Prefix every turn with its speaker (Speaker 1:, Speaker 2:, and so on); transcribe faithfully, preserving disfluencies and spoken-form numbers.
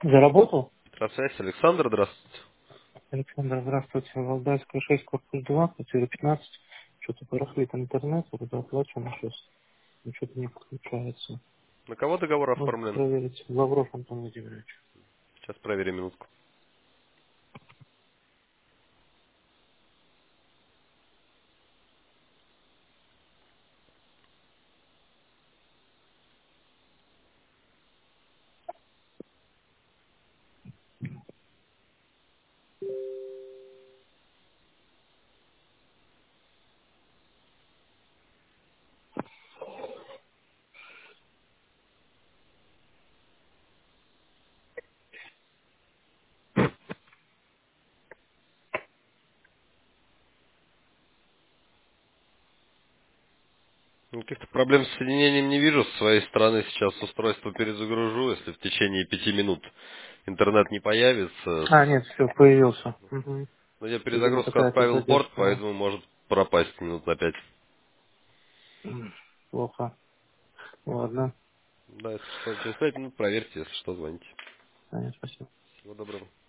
Speaker 1: Заработал?
Speaker 2: Здравствуйте, Александр, здравствуйте.
Speaker 1: Александр, здравствуйте. Валдайская шесть, корпус два, квартира пятнадцать. Что-то барахлит интернет, вроде оплачено сейчас. Но что-то не подключается.
Speaker 2: На кого договор
Speaker 1: Можете
Speaker 2: оформлен?
Speaker 1: проверить. Лавров Антон Владимирович.
Speaker 2: Сейчас проверим минутку. Ну, каких-то проблем с соединением не вижу. С своей стороны сейчас устройство перезагружу. Если в течение пяти минут интернет не появится.
Speaker 1: А, нет, все, появился. Угу.
Speaker 2: Но я
Speaker 1: Видимо,
Speaker 2: перезагрузку
Speaker 1: какая-то
Speaker 2: отправил в порт,
Speaker 1: задержка. Да.
Speaker 2: поэтому может пропасть минут на пять.
Speaker 1: М, Плохо. Ладно.
Speaker 2: Да, если что, через пять минут проверьте, если что, звоните.
Speaker 1: Понятно, спасибо.
Speaker 2: Всего доброго.